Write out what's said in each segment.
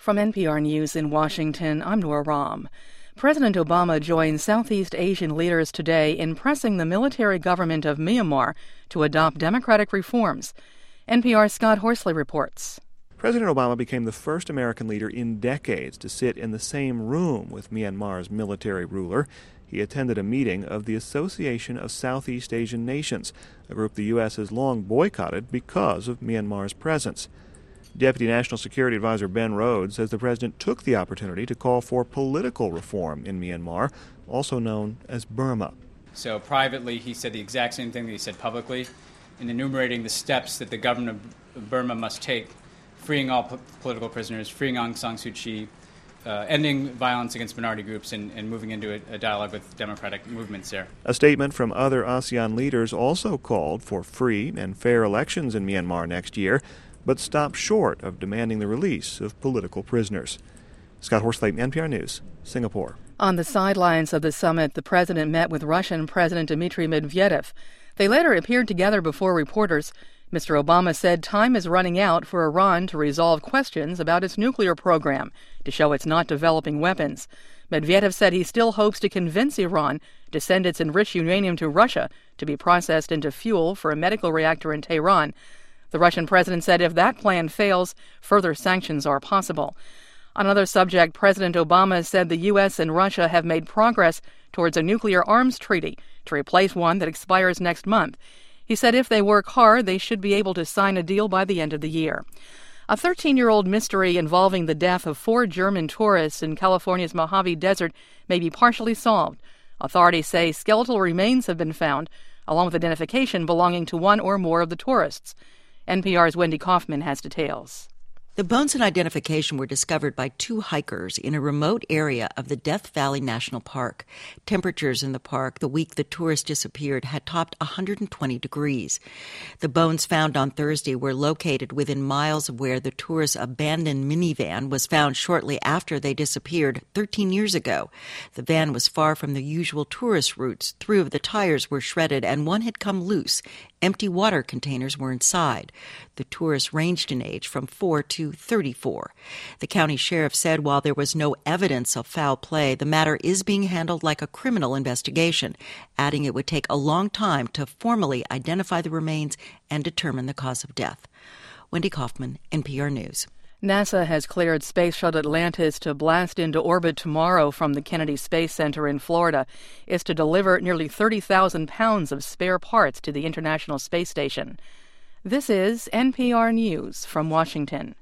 From NPR News in Washington, I'm Nora Rahm. President Obama joined Southeast Asian leaders today in pressing the military government of Myanmar to adopt democratic reforms. NPR's Scott Horsley reports. President Obama became the first American leader in decades to sit in the same room with Myanmar's military ruler. He attended a meeting of the Association of Southeast Asian Nations, a group the U.S. has long boycotted because of Myanmar's presence. Deputy National Security Advisor Ben Rhodes says the president took the opportunity to call for political reform in Myanmar, also known as Burma. So privately, he said the exact same thing that he said publicly, in enumerating the steps that the government of Burma must take, freeing all political prisoners, freeing Aung San Suu Kyi, ending violence against minority groups, and moving into a dialogue with democratic movements there. A statement from other ASEAN leaders also called for free and fair elections in Myanmar next year, but stopped short of demanding the release of political prisoners. Scott Horsley, NPR News, Singapore. On the sidelines of the summit, the president met with Russian President Dmitry Medvedev. They later appeared together before reporters. Mr. Obama said time is running out for Iran to resolve questions about its nuclear program, to show it's not developing weapons. Medvedev said he still hopes to convince Iran to send its enriched uranium to Russia to be processed into fuel for a medical reactor in Tehran. The Russian president said if that plan fails, further sanctions are possible. On another subject, President Obama said the U.S. and Russia have made progress towards a nuclear arms treaty to replace one that expires next month. He said if they work hard, they should be able to sign a deal by the end of the year. A 13-year-old mystery involving the death of 4 German tourists in California's Mojave Desert may be partially solved. Authorities say skeletal remains have been found, along with identification belonging to one or more of the tourists. NPR's Wendy Kaufman has details. The bones and identification were discovered by 2 hikers in a remote area of the Death Valley National Park. Temperatures in the park the week the tourists disappeared had topped 120 degrees. The bones found on Thursday were located within miles of where the tourists' abandoned minivan was found shortly after they disappeared 13 years ago. The van was far from the usual tourist routes. 3 of the tires were shredded and 1 had come loose. Empty water containers were inside. The tourists ranged in age from 4 to 34. The county sheriff said while there was no evidence of foul play, the matter is being handled like a criminal investigation, adding it would take a long time to formally identify the remains and determine the cause of death. Wendy Kaufman, NPR News. NASA has cleared Space Shuttle Atlantis to blast into orbit tomorrow from the Kennedy Space Center in Florida. It's to deliver nearly 30,000 pounds of spare parts to the International Space Station. This is NPR News from Washington.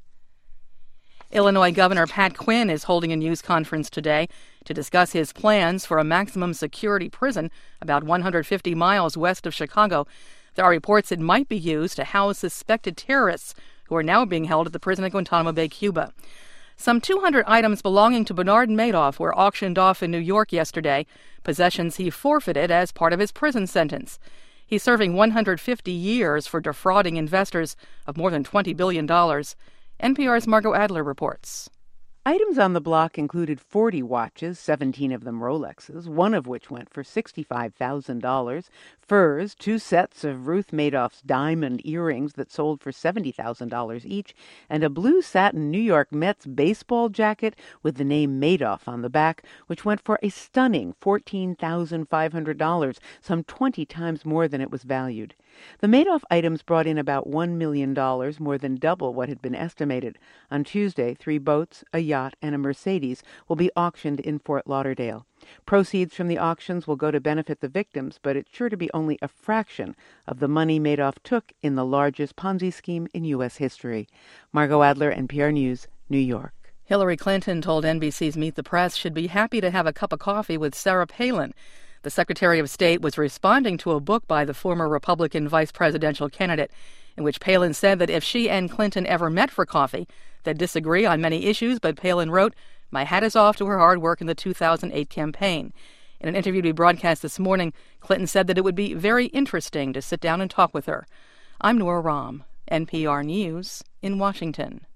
Illinois Governor Pat Quinn is holding a news conference today to discuss his plans for a maximum security prison about 150 miles west of Chicago. There are reports it might be used to house suspected terrorists who are now being held at the prison at Guantanamo Bay, Cuba. Some 200 items belonging to Bernard Madoff were auctioned off in New York yesterday, possessions he forfeited as part of his prison sentence. He's serving 150 years for defrauding investors of more than $20 billion. NPR's Margot Adler reports. Items on the block included 40 watches, 17 of them Rolexes, one of which went for $65,000, furs, 2 sets of Ruth Madoff's diamond earrings that sold for $70,000 each, and a blue satin New York Mets baseball jacket with the name Madoff on the back, which went for a stunning $14,500, some 20 times more than it was valued. The Madoff items brought in about $1 million, more than double what had been estimated. On Tuesday, 3 boats, a yacht, and a Mercedes will be auctioned in Fort Lauderdale. Proceeds from the auctions will go to benefit the victims, but it's sure to be only a fraction of the money Madoff took in the largest Ponzi scheme in U.S. history. Margot Adler, NPR News, New York. Hillary Clinton told NBC's Meet the Press she'd be happy to have a cup of coffee with Sarah Palin. The Secretary of State was responding to a book by the former Republican vice presidential candidate, in which Palin said that if she and Clinton ever met for coffee, they'd disagree on many issues, but Palin wrote, "My hat is off to her hard work in the 2008 campaign." In an interview to be broadcast this morning, Clinton said that it would be very interesting to sit down and talk with her. I'm Nora Rahm, NPR News in Washington.